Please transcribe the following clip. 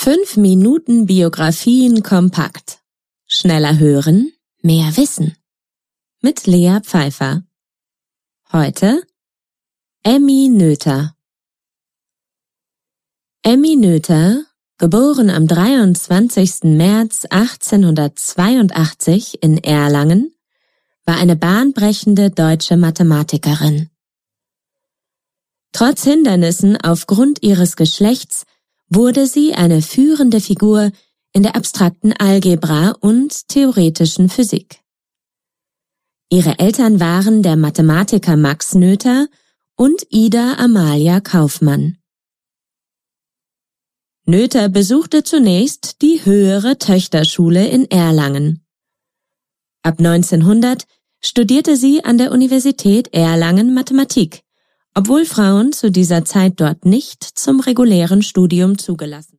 5 Minuten Biografien kompakt. Schneller hören, mehr wissen. Mit Lea Pfeiffer. Heute Emmy Noether. Emmy Noether, geboren am 23. März 1882 in Erlangen, war eine bahnbrechende deutsche Mathematikerin. Trotz Hindernissen aufgrund ihres Geschlechts wurde sie eine führende Figur in der abstrakten Algebra und theoretischen Physik. Ihre Eltern waren der Mathematiker Max Noether und Ida Amalia Kaufmann. Noether besuchte zunächst die Höhere Töchterschule in Erlangen. Ab 1900 studierte sie an der Universität Erlangen Mathematik, obwohl Frauen zu dieser Zeit dort nicht zum regulären Studium zugelassen